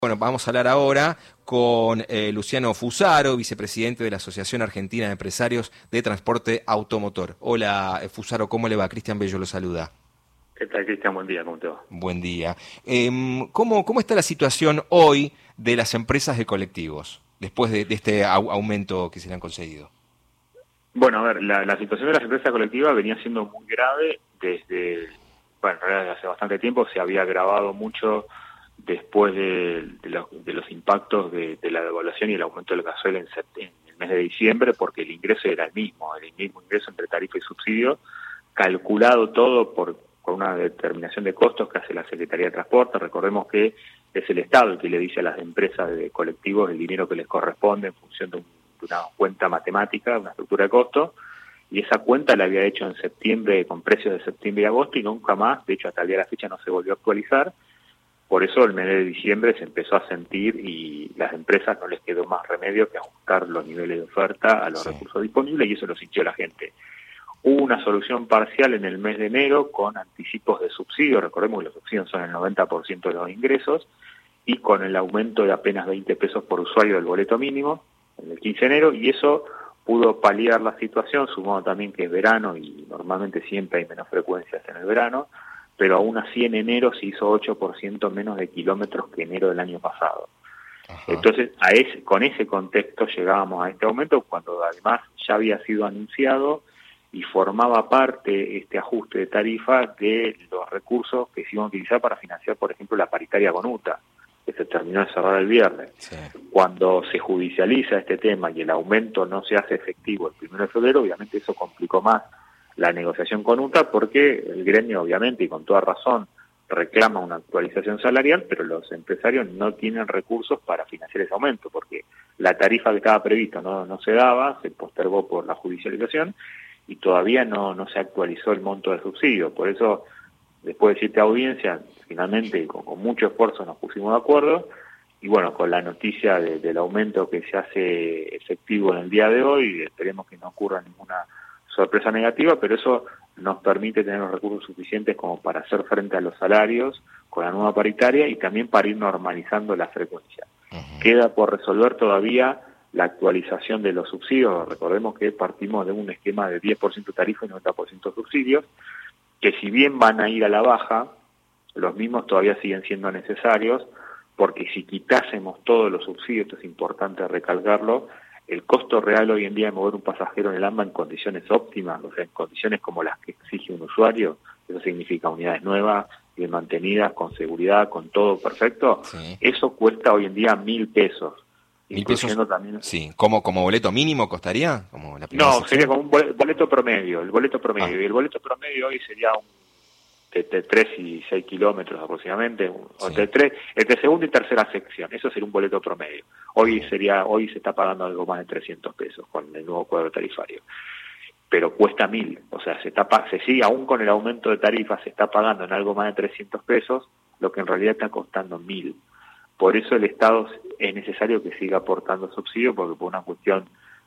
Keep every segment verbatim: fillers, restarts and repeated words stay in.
Bueno, vamos a hablar ahora con eh, Luciano Fusaro, vicepresidente de la Asociación Argentina de Empresarios de Transporte Automotor. Hola, eh, Fusaro, ¿cómo le va? Cristian Bello lo saluda. ¿Qué tal, Cristian? Buen día, ¿cómo te va? Buen día. Em, ¿cómo, cómo está la situación hoy de las empresas de colectivos, después de, de este au- aumento que se le han concedido? Bueno, a ver, la, la situación de las empresas colectivas venía siendo muy grave desde, bueno, en realidad hace bastante tiempo, se había agravado mucho después de, de, los, de los impactos de, de la devaluación y el aumento del gasoil en, sept- en el mes de diciembre, porque el ingreso era el mismo, el mismo ingreso entre tarifa y subsidio, calculado todo por, por una determinación de costos que hace la Secretaría de Transporte. Recordemos que es el Estado el que le dice a las empresas de colectivos el dinero que les corresponde en función de, un, de una cuenta matemática, una estructura de costos, y esa cuenta la había hecho en septiembre con precios de septiembre y agosto y nunca más, de hecho hasta el día de la fecha no se volvió a actualizar. Por eso el mes de diciembre se empezó a sentir y las empresas no les quedó más remedio que ajustar los niveles de oferta a los Sí. recursos disponibles y eso lo sintió la gente. Hubo una solución parcial en el mes de enero con anticipos de subsidio, recordemos que los subsidios son el noventa por ciento de los ingresos, y con el aumento de apenas veinte pesos por usuario del boleto mínimo en el quince de enero, y eso pudo paliar la situación, sumado también que es verano y normalmente siempre hay menos frecuencias en el verano, pero aún así en enero se hizo ocho por ciento menos de kilómetros que enero del año pasado. Ajá. Entonces, a ese, con ese contexto llegábamos a este aumento cuando además ya había sido anunciado y formaba parte este ajuste de tarifa de los recursos que se iban a utilizar para financiar, por ejemplo, la paritaria con U T A, que se terminó de cerrar el viernes. Sí. Cuando se judicializa este tema y el aumento no se hace efectivo el primero de febrero, obviamente eso complicó más la negociación con U T A porque el gremio, obviamente, y con toda razón, reclama una actualización salarial, pero los empresarios no tienen recursos para financiar ese aumento, porque la tarifa que estaba prevista no, no se daba, se postergó por la judicialización, y todavía no, no se actualizó el monto del subsidio. Por eso, después de siete audiencias, finalmente con, con mucho esfuerzo nos pusimos de acuerdo, y bueno, con la noticia de, del aumento que se hace efectivo en el día de hoy, esperemos que no ocurra ninguna sorpresa negativa, pero eso nos permite tener los recursos suficientes como para hacer frente a los salarios con la nueva paritaria y también para ir normalizando la frecuencia. Ujú. Queda por resolver todavía la actualización de los subsidios. Recordemos que partimos de un esquema de diez por ciento tarifa y noventa por ciento subsidios, que si bien van a ir a la baja, los mismos todavía siguen siendo necesarios, porque si quitásemos todos los subsidios, esto es importante recalcarlo, el costo real hoy en día de mover un pasajero en el AMBA en condiciones óptimas, o sea, en condiciones como las que exige un usuario, eso significa unidades nuevas, bien mantenidas, con seguridad, con todo perfecto, Sí. eso cuesta hoy en día mil pesos, ¿Mil pesos? incluyendo también... Sí. ¿Como, como boleto mínimo costaría? ¿Como la primera No, sería sección? como un bole- boleto promedio, el boleto Ah, promedio, y el boleto promedio hoy sería un de, de tres y seis kilómetros aproximadamente, un- o sí. entre tres, entre segunda y tercera sección, eso sería un boleto promedio. Hoy Ujú. sería, hoy se está pagando algo más de trescientos pesos con el nuevo cuadro tarifario, pero cuesta mil, o sea, se está pa- se sigue aún con el aumento de tarifas, se está pagando en algo más de trescientos pesos, lo que en realidad está costando mil. Por eso el Estado es necesario que siga aportando subsidio, porque por una cuestión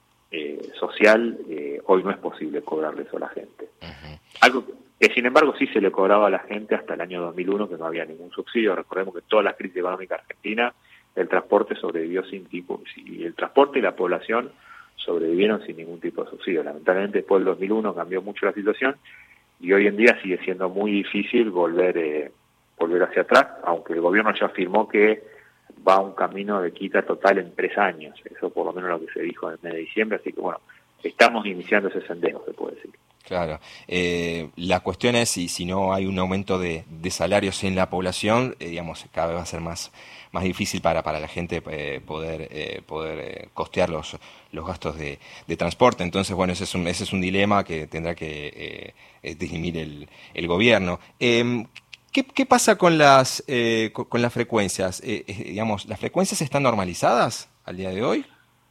eh, social, eh, hoy no es posible cobrarle eso a la gente. Ujú. Algo que sin embargo sí se le cobraba a la gente hasta el año dos mil uno, que no había ningún subsidio. Recordemos que toda la crisis económica argentina, el transporte sobrevivió sin tipo, y el transporte y la población sobrevivieron sin ningún tipo de subsidio. Lamentablemente después del dos mil uno cambió mucho la situación y hoy en día sigue siendo muy difícil volver eh, volver hacia atrás, aunque el gobierno ya afirmó que va a un camino de quita total en tres años. Eso por lo menos lo que se dijo en el mes de diciembre, así que bueno, estamos iniciando ese sendero, se puede decir. Claro. Eh, la cuestión es si, si no hay un aumento de, de salarios en la población, eh, digamos, cada vez va a ser más, más difícil para, para la gente eh, poder, eh, poder eh, costear los, los gastos de, de transporte. Entonces, bueno, ese es un, ese es un dilema que tendrá que eh, dirimir el, el gobierno. Eh, ¿qué, ¿Qué pasa con las, eh, con, con las frecuencias? Eh, eh, digamos, ¿las frecuencias están normalizadas al día de hoy?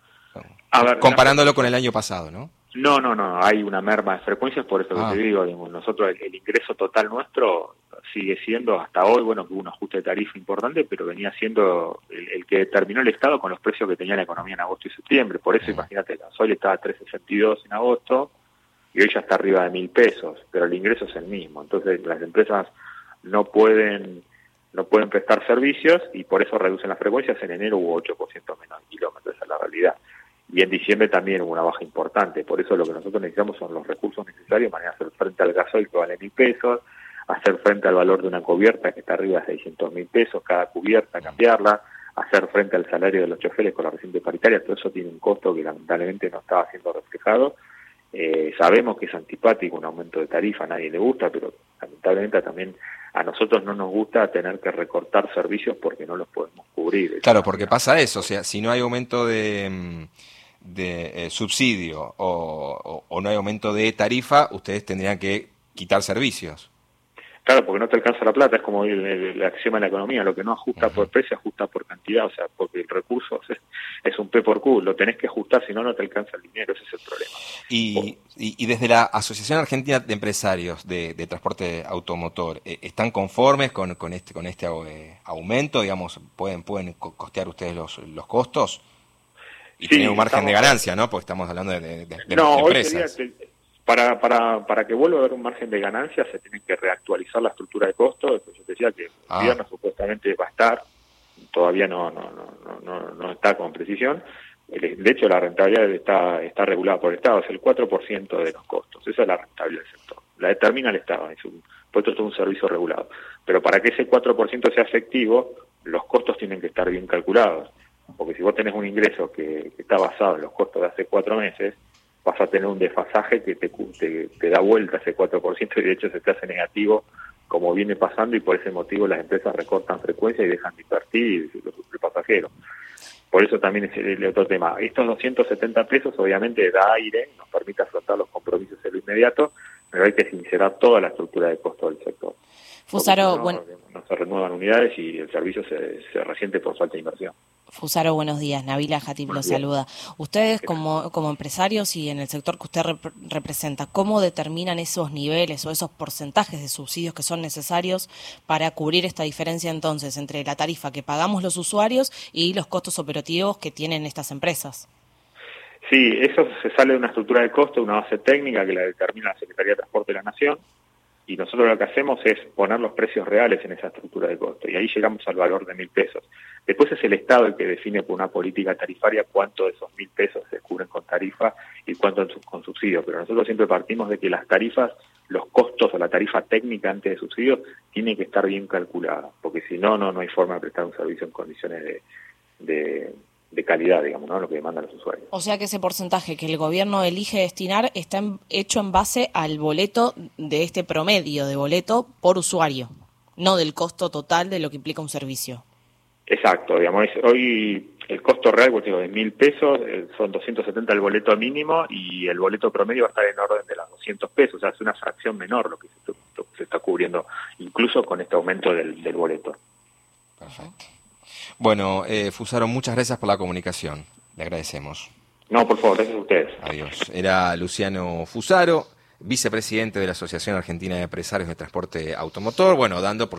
A ver, las Comparándolo con frecuencias. el año pasado, ¿no? No, no, no, hay una merma de frecuencias, por eso que te Ah, digo, digamos, nosotros el, el ingreso total nuestro sigue siendo hasta hoy, bueno, que hubo un ajuste de tarifa importante, pero venía siendo el, el que determinó el Estado con los precios que tenía la economía en agosto y septiembre. Por eso, mm, imagínate, el gasoil estaba a tres sesenta y dos en agosto y hoy ya está arriba de mil pesos, pero el ingreso es el mismo. Entonces, las empresas no pueden no pueden prestar servicios y por eso reducen las frecuencias. En enero hubo ocho por ciento menos de kilómetros, esa es la realidad. Y en diciembre también hubo una baja importante. Por eso lo que nosotros necesitamos son los recursos necesarios para hacer frente al gasoil, que vale mil pesos, hacer frente al valor de una cubierta que está arriba de seiscientos mil pesos, cada cubierta, cambiarla, hacer frente al salario de los choferes con la reciente paritaria. Todo eso tiene un costo que lamentablemente no estaba siendo reflejado. Eh, sabemos que es antipático un aumento de tarifa, a nadie le gusta, pero lamentablemente también a nosotros no nos gusta tener que recortar servicios porque no los podemos cubrir. Claro, porque pasa eso, o sea, si no hay aumento de, de eh, subsidio o, o, o no hay aumento de tarifa, ustedes tendrían que quitar servicios. Claro, porque no te alcanza la plata, es como el, el, el axioma de la economía, lo que no ajusta uh-huh. por precio, ajusta por cantidad, o sea, porque el recurso es, es un P por Q, lo tenés que ajustar, si no, no te alcanza el dinero, ese es el problema. Y, y, y desde la Asociación Argentina de Empresarios de, de Transporte Automotor, eh, ¿están conformes con, con este con este eh, aumento? Digamos, ¿pueden pueden costear ustedes los, los costos? Y sí, tener un margen de ganancia, ¿no? Porque estamos hablando de, de, de no, empresas. Hoy sería, Para, para, para que vuelva a haber un margen de ganancia se tiene que reactualizar la estructura de costos. Yo te decía que ah. el viernes supuestamente va a estar, todavía no no no no no está con precisión. De hecho, la rentabilidad está está regulada por el Estado, es el cuatro por ciento de los costos. Esa es la rentabilidad del sector. La determina el Estado, es un, puesto es un servicio regulado. Pero para que ese cuatro por ciento sea efectivo, los costos tienen que estar bien calculados. Porque si vos tenés un ingreso que, que está basado en los costos de hace cuatro meses, vas a tener un desfasaje que te, te, te da vuelta ese cuatro por ciento y de hecho se te hace negativo, como viene pasando, y por ese motivo las empresas recortan frecuencia y dejan de invertir los, los pasajeros. Por eso también es el otro tema. Estos doscientos setenta pesos obviamente da aire, nos permite afrontar los compromisos en lo inmediato, pero hay que sincerar toda la estructura de costo del sector. Fusaro, si no, bueno. no se renuevan unidades y el servicio se, se resiente por falta de inversión. Fusaro, buenos días. Nabila Jatib lo saluda. Ustedes como, como empresarios y en el sector que usted rep representa, ¿cómo determinan esos niveles o esos porcentajes de subsidios que son necesarios para cubrir esta diferencia entonces entre la tarifa que pagamos los usuarios y los costos operativos que tienen estas empresas? Sí, eso se sale de una estructura de costo, una base técnica que la determina la Secretaría de Transporte de la Nación, y nosotros lo que hacemos es poner los precios reales en esa estructura de costo, y ahí llegamos al valor de mil pesos. Después es el Estado el que define por una política tarifaria cuánto de esos mil pesos se cubren con tarifa y cuánto con subsidio, pero nosotros siempre partimos de que las tarifas, los costos o la tarifa técnica antes de subsidio tiene que estar bien calculada, porque si no, no, no hay forma de prestar un servicio en condiciones de... de de calidad, digamos, ¿no? Lo que demandan los usuarios. O sea que ese porcentaje que el gobierno elige destinar está en, hecho en base al boleto de este promedio de boleto por usuario, no del costo total de lo que implica un servicio. Exacto, digamos, hoy el costo real, pues digo, de mil pesos, eh, son doscientos setenta el boleto mínimo y el boleto promedio va a estar en orden de los doscientos pesos, o sea, es una fracción menor lo que se, lo que se está cubriendo, incluso con este aumento del, del boleto. Perfecto. Bueno, eh, Fusaro, muchas gracias por la comunicación. Le agradecemos. No, por favor, gracias a ustedes. Adiós. Era Luciano Fusaro, vicepresidente de la Asociación Argentina de Empresarios de Transporte Automotor, bueno, dando por